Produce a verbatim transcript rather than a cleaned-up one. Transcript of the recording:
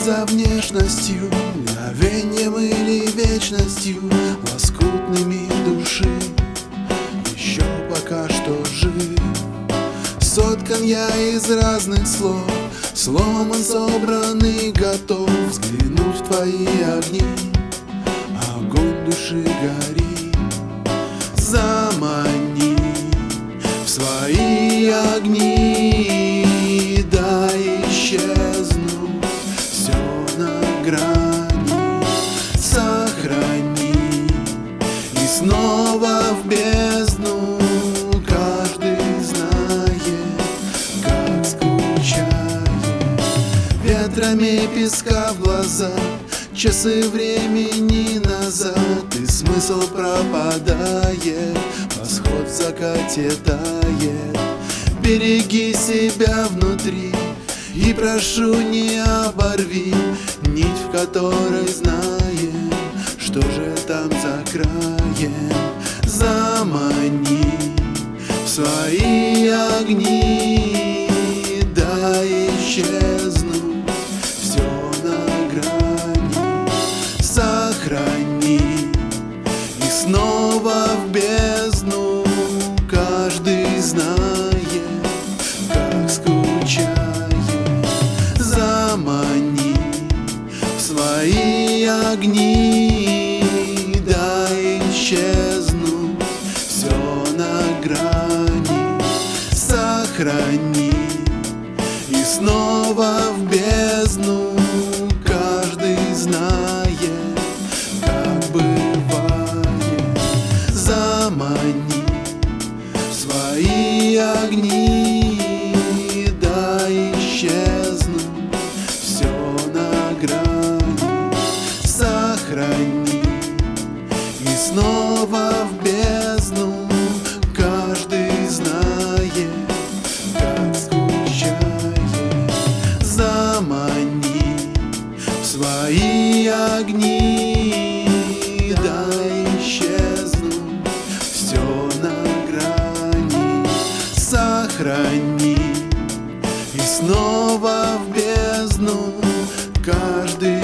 за внешностью, мгновеньем или вечностью, лоскутными души, еще пока что жив. Соткан я из разных слов, сломан, собран и готов взглянуть в твои огни. Огонь души горит, замани в свои огни, дай исчезнуть все на грани, сохрани и снова в бездну. Каждый знает, как скучает, ветрами песка в глаза, часы времени назад, и смысл пропадает, восход в закате тает. Береги себя внутри и прошу, не оборви нить, в которой знаем, что же там за краем. Замани в свои огни, дай исчезнуть все на грани, сохрани и снова в бездну. Каждый знает, как скучает, замани в свои огни, дай исчезнуть все на грани, сохрани и снова в бездну. Каждый знает, как бывает, замани в свои огни, дай исчезнуть все на грани, сохрани и снова в бездну. Каждый знает, как скучает, замани в свои огни, дай исчезнуть все на грани, сохрани и снова в бездну. Каждый